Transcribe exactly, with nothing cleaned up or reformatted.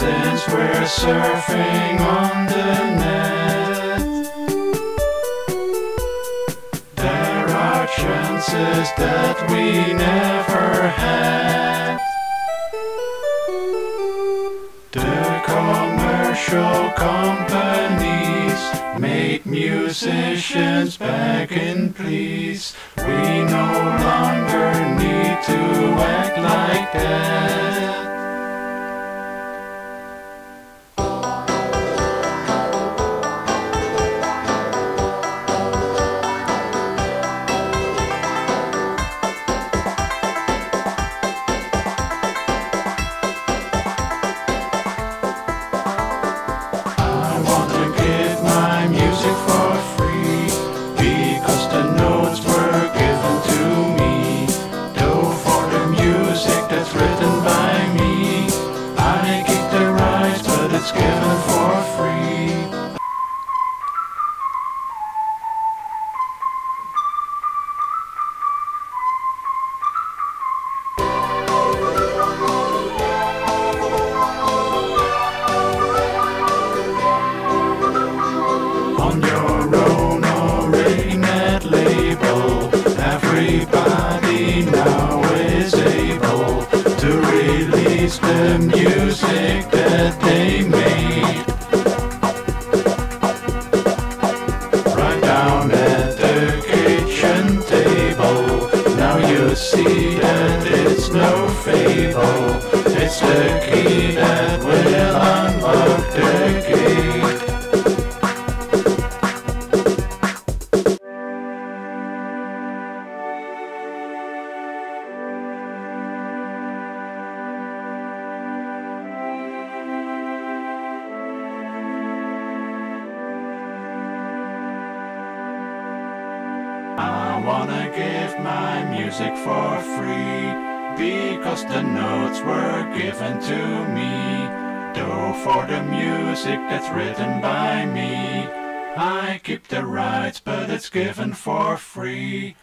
since we're surfing on the net, there are chances that we never had. The commercial companies made musicians begging please. We no longer need to act like that. Everybody now is able to release the music that they made. Right down at the kitchen table, now you see that it's no fable. It's the key that will unlock the gate. I wanna give my music for free, because the notes were given to me. Though for the music that's written by me, I keep the rights, but it's given for free.